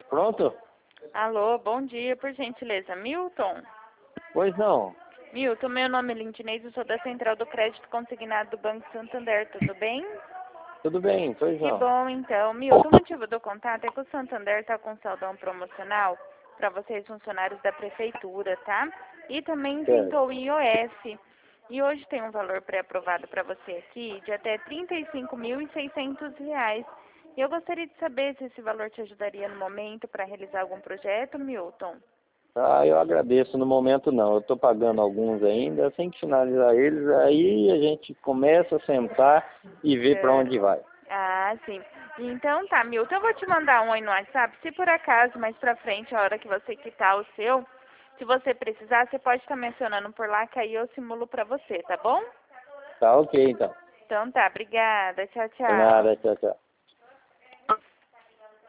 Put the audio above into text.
Pronto? Alô, bom dia, por gentileza. Milton? Pois não. Milton, meu nome é Lindinês, eu sou da Central do Crédito Consignado do Banco Santander, tudo bem? Tudo bem, pois Que não. bom, então. Milton, o motivo do contato é que o Santander está com saldão promocional para vocês, funcionários da Prefeitura, tá? E também Certo. isentou o IOF. E hoje tem um valor pré-aprovado para você aqui de até R$ 35.600. E eu gostaria de saber se esse valor te ajudaria no momento para realizar algum projeto, Milton. Ah, eu agradeço. No momento não. Eu estou pagando alguns ainda. Assim que finalizar eles, aí a gente começa a sentar e ver para É. onde vai. Ah, sim. Então tá, Milton, eu vou te mandar um aí no WhatsApp. Se por acaso, mais pra frente, a hora que você quitar o seu, se você precisar, você pode estar mencionando por lá que aí eu simulo pra você, tá bom? Tá ok, então. Então tá, obrigada. Tchau, De tchau. nada, tchau, tchau.